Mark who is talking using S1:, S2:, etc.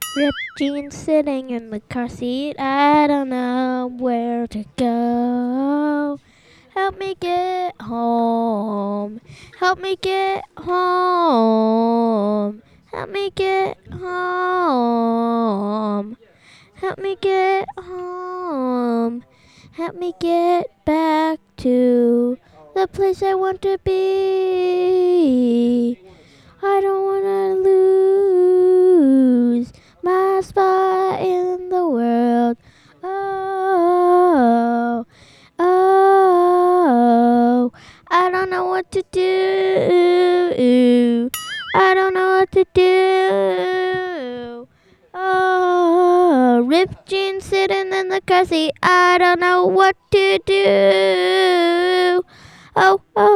S1: Ripped jeans sitting in the car seat. I don't know where to go. Help me get home. Help me get home. Help me get home. Help me get home. Help me get back to the place I want to be. I don't want to lose my spot in the world. Oh, oh, I don't know what to do. I don't know what to do. Oh, ripped jeans sitting in the car seat. I don't know what to do. Oh, oh.